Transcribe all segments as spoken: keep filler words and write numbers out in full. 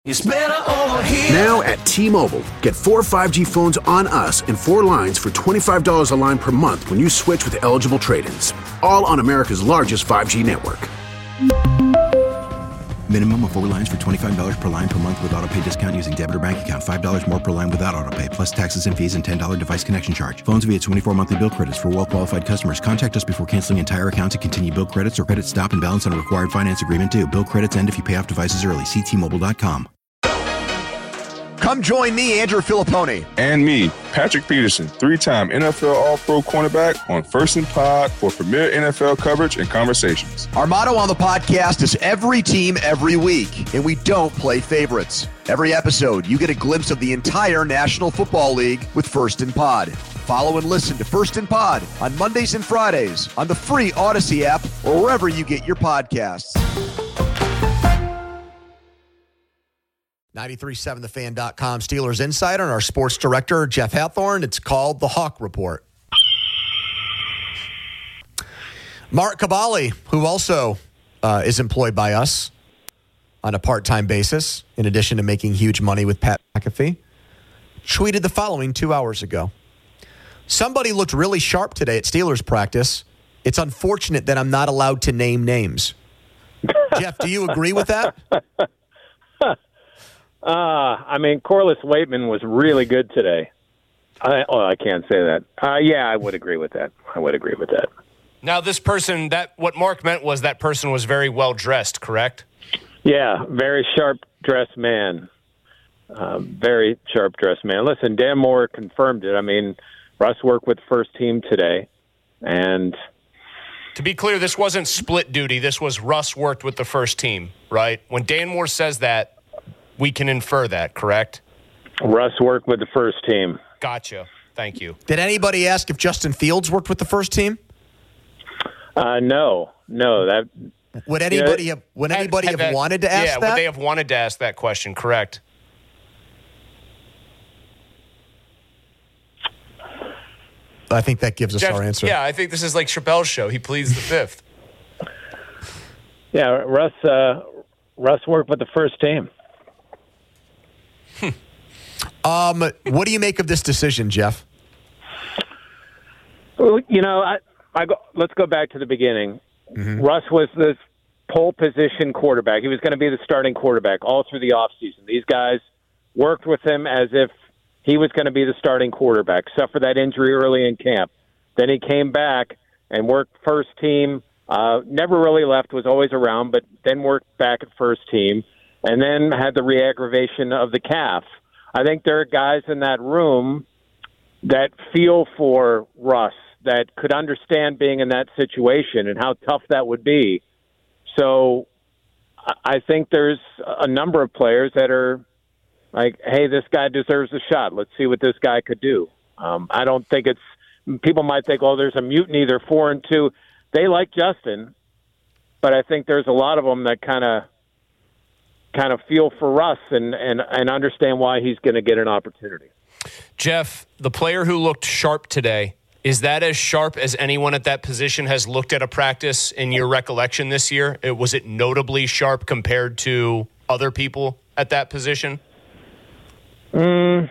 It's better over here. Now at T-Mobile, get four five G phones on us and four lines for twenty-five dollars a line per month when you switch with eligible trade-ins. All on America's largest five G network. Minimum of four lines for twenty-five dollars per line per month with autopay discount using debit or bank account. five dollars more per line without autopay, plus taxes and fees and ten dollars device connection charge. Phones via twenty-four monthly bill credits for well-qualified customers. Contact us before canceling entire account to continue bill credits or credit stop and balance on a required finance agreement due. Bill credits end if you pay off devices early. See T Mobile dot com. Come join me, Andrew Filippone. And me, Patrick Peterson, three-time N F L All-Pro cornerback on First and Pod for premier N F L coverage and conversations. Our motto on the podcast is every team, every week, and we don't play favorites. Every episode, you get a glimpse of the entire National Football League with First and Pod. Follow and listen to First and Pod on Mondays and Fridays on the free Odyssey app or wherever you get your podcasts. ninety-three point seven the fan dot com Steelers Insider and our sports director, Jeff Hathorn. It's called The Hawk Report. Mark Kaboly, who also uh, is employed by us on a part-time basis, in addition to making huge money with Pat McAfee, tweeted the following two hours ago. Somebody looked really sharp today at Steelers practice. It's unfortunate that I'm not allowed to name names. Jeff, do you agree with that? Uh, I mean, Corliss Waitman was really good today. I, oh, I can't say that. Uh, yeah, I would agree with that. I would agree with that. Now, this person, that what Mark meant was that person was very well dressed, correct? Yeah, very sharp dressed man. Uh, very sharp dressed man. Listen, Dan Moore confirmed it. I mean, Russ worked with the first team today, and to be clear, this wasn't split duty. This was Russ worked with the first team, right? When Dan Moore says that, we can infer that, correct? Russ worked with the first team. Gotcha. Thank you. Did anybody ask if Justin Fields worked with the first team? Uh, no, no. That would anybody have? Would anybody have, have that, wanted to ask yeah, that? Yeah, would they have wanted to ask that question? Correct. I think that gives us Jeff, our answer. Yeah, I think this is like Chappelle's show. He pleads the fifth. Yeah, Russ. Uh, Russ worked with the first team. Um, what do you make of this decision, Jeff? Well, you know, I, I go, let's go back to the beginning. Mm-hmm. Russ was the pole position quarterback. He was going to be the starting quarterback all through the offseason. These guys worked with him as if he was going to be the starting quarterback, suffered that injury early in camp. Then he came back and worked first team, uh, never really left, was always around, but then worked back at first team, and then had the re-aggravation of the calf. I think there are guys in that room that feel for Russ, that could understand being in that situation and how tough that would be. So I think there's a number of players that are like, hey, this guy deserves a shot. Let's see what this guy could do. Um, I don't think it's – people might think, oh, there's a mutiny. They're four and two. They like Justin, but I think there's a lot of them that kind of – kind of feel for Russ and, and, and understand why he's going to get an opportunity. Jeff, the player who looked sharp today, is that as sharp as anyone at that position has looked at a practice in your recollection this year? It, was it notably sharp compared to other people at that position? Mm,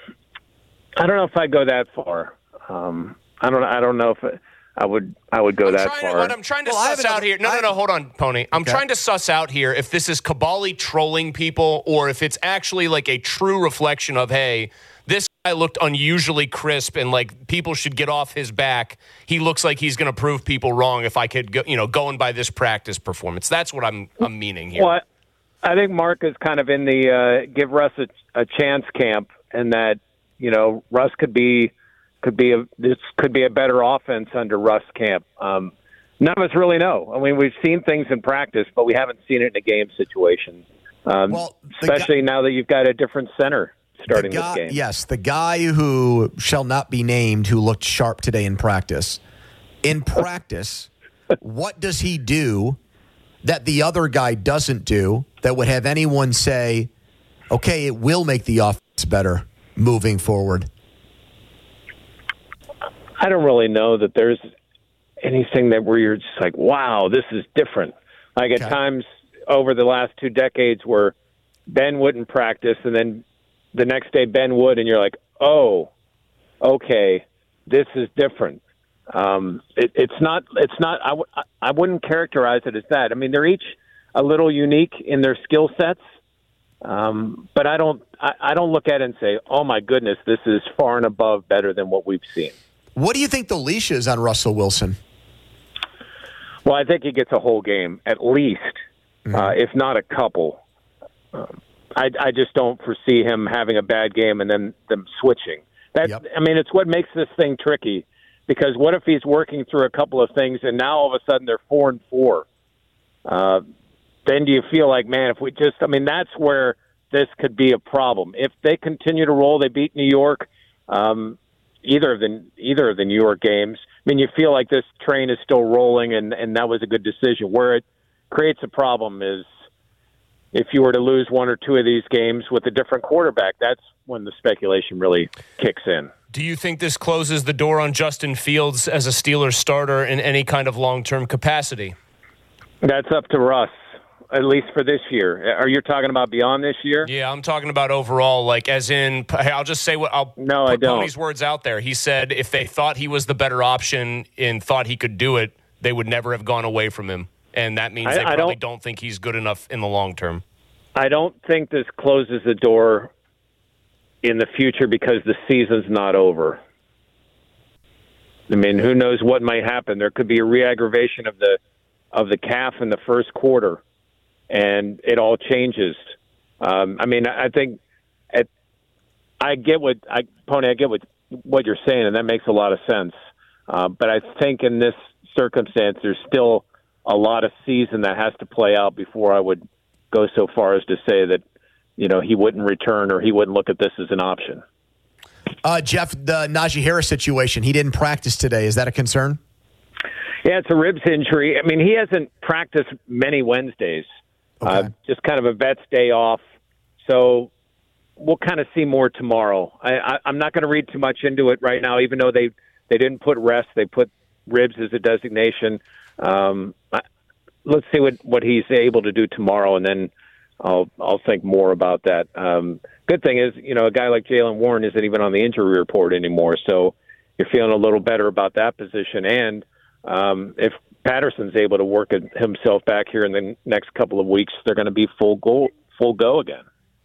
I don't know if I go that far. Um, I don't. I don't know if it, I would. I would go I'm that trying far. To, what I'm trying to well, suss out here. No, no, no. Hold on, Pony. I'm okay. trying to suss out here if this is Kaboly trolling people or if it's actually like a true reflection of, hey, this guy looked unusually crisp and like people should get off his back. He looks like he's going to prove people wrong. If I could, go, you know, going by this practice performance, that's what I'm. I'm meaning here. Well, I think Mark is kind of in the uh, give Russ a, a chance camp, and that you know Russ could be. Could be a this could be a better offense under Russ camp. Um, none of us really know. I mean, we've seen things in practice, but we haven't seen it in a game situation. Um, well, especially guy, now that you've got a different center starting guy, this game. Yes, the guy who shall not be named, who looked sharp today in practice. In practice, what does he do that the other guy doesn't do that would have anyone say, "Okay, it will make the offense better moving forward"? I don't really know that there's anything that where you're just like, wow, this is different. Like at okay. times over the last two decades where Ben wouldn't practice, and then the next day Ben would, and you're like, oh, okay, this is different. Um, it, it's not. It's not. I, w- I wouldn't characterize it as that. I mean, they're each a little unique in their skill sets, um, but I don't. I, I don't look at it and say, "Oh my goodness, this is far and above better than what we've seen." What do you think the leash is on Russell Wilson? Well, I think he gets a whole game at least, mm-hmm. uh, if not a couple. Um, I, I just don't foresee him having a bad game and then them switching. That yep. I mean, it's what makes this thing tricky. Because what if he's working through a couple of things and now all of a sudden they're four and four? Uh, then do you feel like, man, if we just, I mean, that's where this could be a problem. If they continue to roll, they beat New York, um, either of the either of the New York games. I mean, you feel like this train is still rolling, and, and that was a good decision. Where it creates a problem is if you were to lose one or two of these games with a different quarterback. That's when the speculation really kicks in. Do you think this closes the door on Justin Fields as a Steelers starter in any kind of long-term capacity? That's up to Russ, at least for this year. Are you talking about beyond this year? Yeah, I'm talking about overall, like as in, I'll just say what I'll no, put I don't. Pony's words out there. He said if they thought he was the better option and thought he could do it, they would never have gone away from him. And that means I, they I probably don't, don't think he's good enough in the long term. I don't think this closes the door in the future because the season's not over. I mean, who knows what might happen? There could be a re-aggravation of the of the calf in the first quarter, and it all changes. Um, I mean, I think at, I get what I Pony. I get what what you're saying, and that makes a lot of sense. Uh, but I think in this circumstance, there's still a lot of season that has to play out before I would go so far as to say that, you know, he wouldn't return or he wouldn't look at this as an option. Uh, Jeff, the Najee Harris situation, he didn't practice today. Is that a concern? Yeah, it's a ribs injury. I mean, he hasn't practiced many Wednesdays. Okay. Uh, just kind of a vet's day off. So we'll kind of see more tomorrow. I, I, I'm not going to read too much into it right now, even though they, they didn't put rest. They put ribs as a designation. Um, I, let's see what, what he's able to do tomorrow, and then I'll I'll think more about that. Um, good thing is, you know, a guy like Jaylen Warren isn't even on the injury report anymore, so you're feeling a little better about that position. And um, if Patterson's able to work himself back here in the next couple of weeks, they're going to be full go full go again.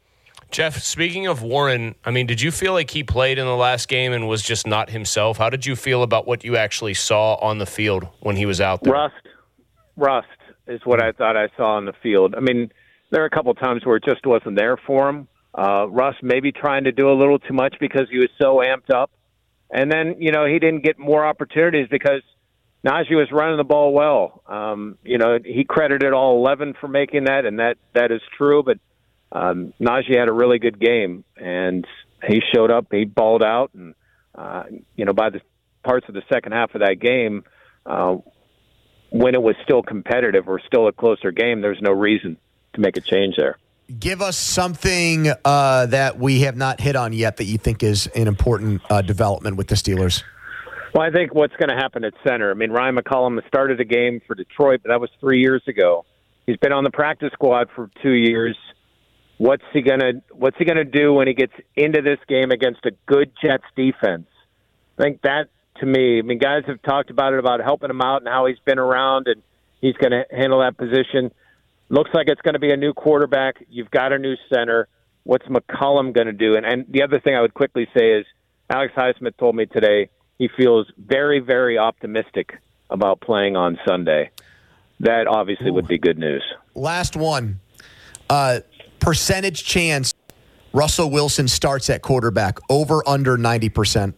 Jeff, speaking of Warren, I mean, did you feel like he played in the last game and was just not himself? How did you feel about what you actually saw on the field when he was out there? Rust. Rust is what I thought I saw on the field. I mean, there are a couple of times where it just wasn't there for him. Uh, Russ maybe trying to do a little too much because he was so amped up. And then, you know, he didn't get more opportunities because Najee was running the ball well. Um, you know, he credited all eleven for making that, and that, that is true. But um, Najee had a really good game, and he showed up. He balled out. And, uh, you know, by the parts of the second half of that game, uh, when it was still competitive or still a closer game, there's no reason to make a change there. Give us something uh, that we have not hit on yet that you think is an important uh, development with the Steelers. Well, I think what's going to happen at center. I mean, Ryan McCollum has started a game for Detroit, but that was three years ago. He's been on the practice squad for two years. What's he gonna What's he gonna do when he gets into this game against a good Jets defense? I think that, to me, I mean, guys have talked about it, about helping him out and how he's been around and he's going to handle that position. Looks like it's going to be a new quarterback. You've got a new center. What's McCollum going to do? And, and the other thing I would quickly say is Alex Highsmith told me today he feels very, very optimistic about playing on Sunday. That obviously Ooh. would be good news. Last one. Uh, percentage chance Russell Wilson starts at quarterback, over under ninety percent.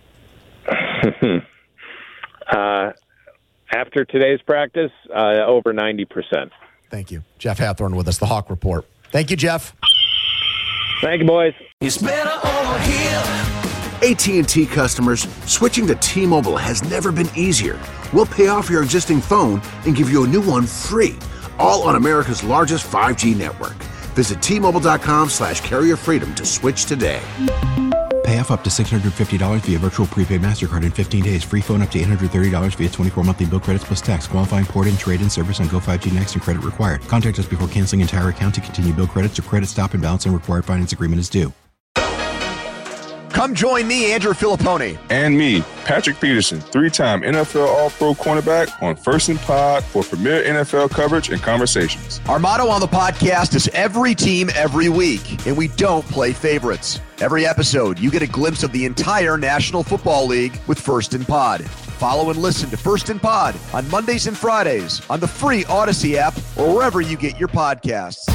uh, after today's practice, uh, over ninety percent. Thank you. Jeff Hathorn with us, the Hawk Report. Thank you, Jeff. Thank you, boys. It's better over here. A T and T customers, switching to T-Mobile has never been easier. We'll pay off your existing phone and give you a new one free, all on America's largest five G network. Visit T Mobile dot com slash carrier freedom to switch today. Pay off up to six hundred fifty dollars via virtual prepaid MasterCard in fifteen days. Free phone up to eight hundred thirty dollars via twenty-four monthly bill credits plus tax. Qualifying port-in, trade-in service on Go five G Next and credit required. Contact us before canceling entire account to continue bill credits or credit stop and balance on required finance agreement is due. Come join me, Andrew Filippone. And me, Patrick Peterson, three-time N F L All-Pro cornerback on First and Pod for premier N F L coverage and conversations. Our motto on the podcast is every team, every week, and we don't play favorites. Every episode, you get a glimpse of the entire National Football League with First and Pod. Follow and listen to First and Pod on Mondays and Fridays on the free Odyssey app or wherever you get your podcasts.